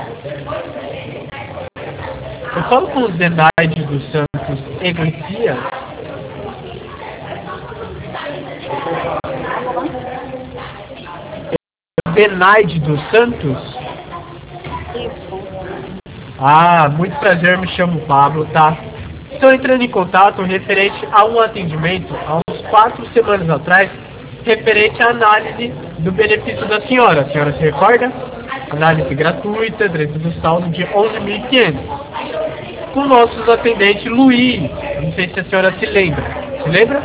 Eu falo com o Zenaide dos Santos Iglesias. Zenaide dos Santos? Ah, muito prazer, me chamo Pablo, tá? Estou entrando em contato referente a um atendimento há uns 4 semanas atrás, referente à análise do benefício da senhora. A senhora se recorda? Análise gratuita, dentro do saldo de 11.500. Com nossos atendentes Luiz. Não sei se a senhora se lembra. Se lembra?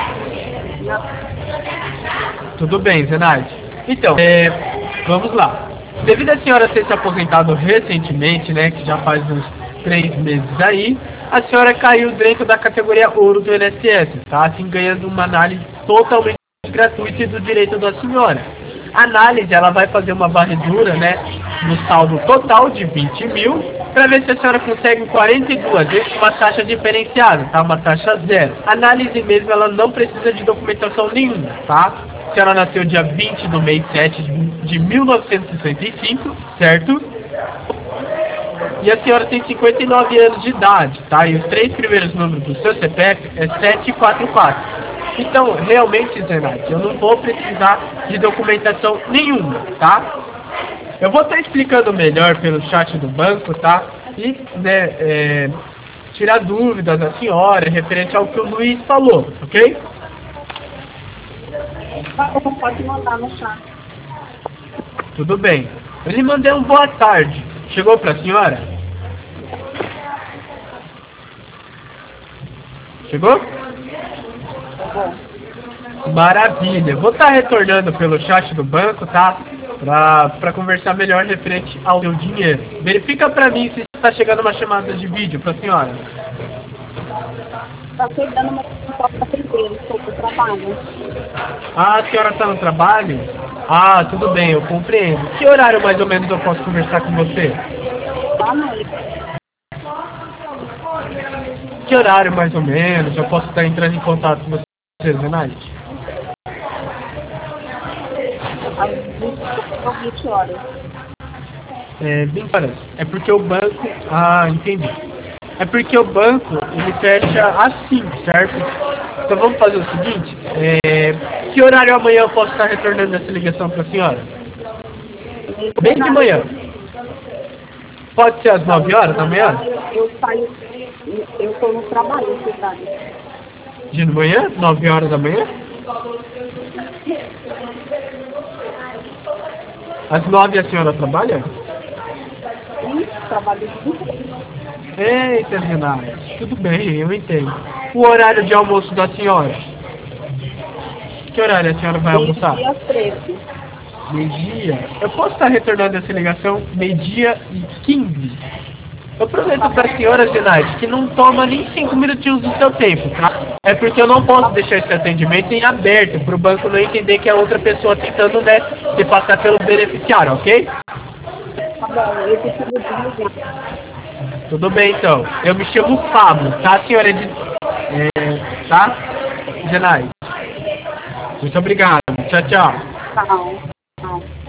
Tudo bem, Zenaide. Então, vamos lá. Devido a senhora ter se aposentado recentemente, né, que já faz uns 3 meses aí, a senhora caiu dentro da categoria ouro do INSS, tá? Assim, ganhando uma análise totalmente gratuita e do direito da senhora. A análise, ela vai fazer uma varredura, né, no saldo total de 20 mil, para ver se a senhora consegue 42 vezes uma taxa diferenciada, tá? Uma taxa zero. A análise mesmo, ela não precisa de documentação nenhuma, tá? A senhora nasceu dia 20 do mês 7 de 1965, certo? E a senhora tem 59 anos de idade, tá? E os 3 primeiros números do seu CPF é 744. Então, realmente, Zenaide, eu não vou precisar de documentação nenhuma, tá? Eu vou estar explicando melhor pelo chat do banco, tá? E, né, tirar dúvidas da senhora referente ao que o Luiz falou, ok? Pode mandar no chat. Tudo bem. Eu lhe mandei um boa tarde. Chegou para a senhora? Chegou? Maravilha. Vou estar retornando pelo chat do banco, tá? Para conversar melhor referente ao seu dinheiro. Verifica para mim se está chegando uma chamada de vídeo para a senhora. Está chegando uma resposta primeiro, estou no trabalho. Ah, a senhora está no trabalho? Ah, tudo bem, eu compreendo. Que horário mais ou menos eu posso conversar com você? À noite. Que horário mais ou menos eu posso estar entrando em contato com você, Zenaide? Às 20 horas. 20 horas. É porque o banco... Ah, entendi. É porque o banco, ele fecha às 5, certo? Então vamos fazer o seguinte. Que horário amanhã eu posso estar retornando essa ligação para a senhora? Bem de manhã. Pode ser às 9 horas da manhã? Eu estou no trabalho, cidade. De manhã? 9 horas da manhã? Às 9 a senhora trabalha? Sim, trabalho de Eita, Renato. Tudo bem, eu entendo. O horário de almoço da senhora? Que horário a senhora vai almoçar? Meio-dia 13. Meio-dia? Eu posso estar retornando essa ligação 12h15? Eu prometo para a senhora, Zenaide, que não toma nem 5 minutinhos do seu tempo, tá? É porque eu não posso deixar esse atendimento em aberto, para o banco não entender que é outra pessoa tentando, né, se passar pelo beneficiário, ok? Tá bom, eu preciso desligar. Tudo bem, então. Eu me chamo Pablo, tá, senhora? Tá? Zenaide. Muito obrigado. Tchau, tchau. Tchau. Tchau.